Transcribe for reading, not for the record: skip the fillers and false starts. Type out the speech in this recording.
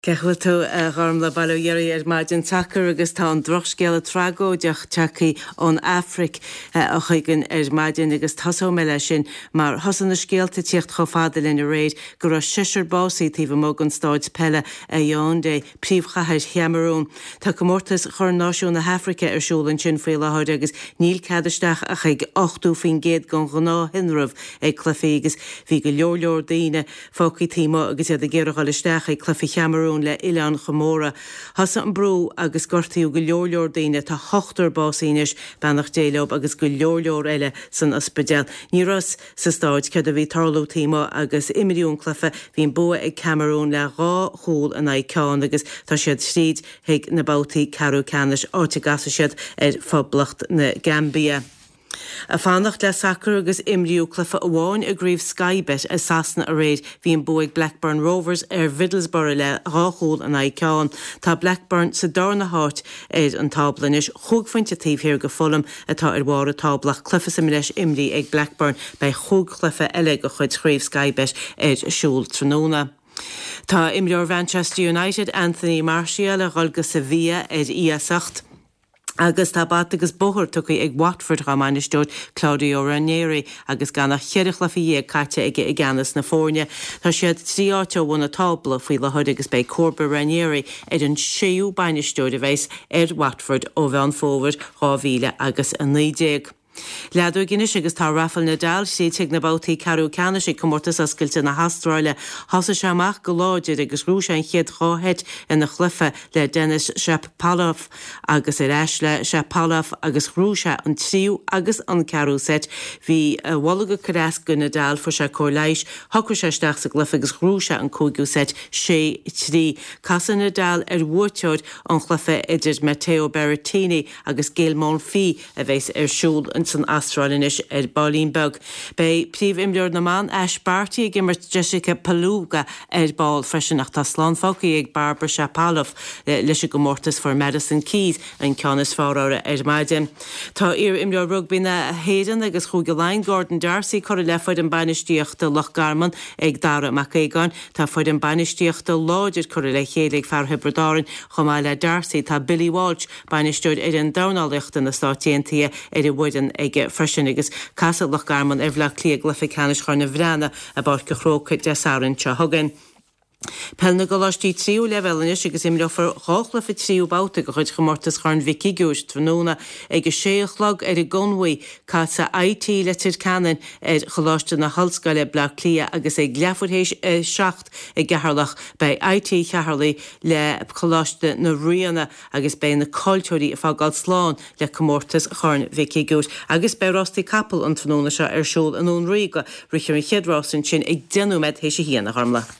Cehfuil tú gharm le bailíoirí maidin tacar agus tá an drochscéal trago deach teachaí ón Afric a chuigean maidin agus tasó me lei sin mar thosan na scéalta tíocht cho fada lena réid gur a sisir básaí tíomh mógan stáid pelle a Yaoundé príomhchathir Cameroon. Tá go mórtas chur náisiún na Africa siúlann sin faoi láthir agus níl cadaisteach a chuig 8ú fin géad gan gná hinrah ag clufií agus bhí go leor daoine fócaí tíma agus iad a ggéireáil isteach ag clufi Cameroon le Ileán Chamóra. Thasa an brú agus gortaíú go leor daoine tá 8 básaínis benach déileob agus go leor eile san ospidéal. Ní ras sa stáid cad a bhí tarlú tíma agus imiriún clufa hín bua ag Cameroon le rá chúl an Aicán agus tá siad tríd ag na bátaí Carú Canis áte gasa siad phoblacht na Gambia. A fannacht le sacr agus imriú clufa amháin a gríomh Skybet a sasna a réid hín buig Blackburn Rovers Middlesbrough le ráchúil an Aicán. Tá Blackburn sa darna háit an tablanis chúgfainte tíobhhir go Fulham atá ar bhar a tablach clufa sa leis imrí ag Blackburn bei chúg clufa eile go chuid chríomh Skybet siúl tróna. Tá imriúr Manchester United Anthony Martial a ghulga Sevilla íasacht. Agus tá bat agus bothir tucaí ag Watford Ramanisteoid Claudio Ranieri agus ganna cheirich le fií caite ige I ganas na fórne. Tá siad tríáte bhna tabla faoi le thuid agus bei Corba Ranieri an séú bainisteoid a bheits Watford ó bhean fómhar 2000 agus a 90. Leadú Guinness agus tá Rafael Nadal sé teag na bátaí Carú Canis ag comórtas oscailte na hastráile thosa seamach go láidir agus rúis an chiad ráhead ina chlufa le Denis Shapovalov agus eisle Shapovalov agus rúise an tríú agus an Carú set hí bhalaga carás go Nadal fu se cóirléis thugur seisteach sa glufa agus rúise an cógiú set 6-3. Casa Nadal bhuaiteoid an chlufa idir Matteo Berrettini agus Gael Monfils a bheits siúl san Australianis Ballínbeg. Bei príomh imleor na man Ash Barty ag immert Jessica Paluga ball freisin nach tá slán fócaí ag Barbara Shapovalov leis go mórtas for Madison Keys an ceannas fárára maidin. Tá imleor rugby na héan agus chúga lein Gordon Darcy chuir le foiid an bainisteochta Lochgarman ag Dara Macégan. Tá foiid an bainisteochta láidir chuir le chéad ag fearthebradárin chomá le Darcy tá Billy Walsh bainisteoid an dánálaachta na stáitianta bhuidan ag freisin agus Casa Lochgarman bhleach clí glufa Canis chuir na bhreana a bar go chróca de saorann te thugann. Pelna go láistí tríú levelnis agus im leofar cháchla fi tríú báta go chuid chomórtas chuirn Vicky Gúist tróna ag go séochlog I gconmhaí casa IT le tir canan choláiste na halscaile blach clia agus ag leafurhéis 7 ag gaharlach bei IT cheharlaí le choláiste na riana agus bei na cultúirí fágáil sláán le chomórtas chuirn Vicky Gúist agus bei Rosti Capel an tróna se siúl an ón riga richar an cheadrásin sin ag denúmed hééis sé híana harmla.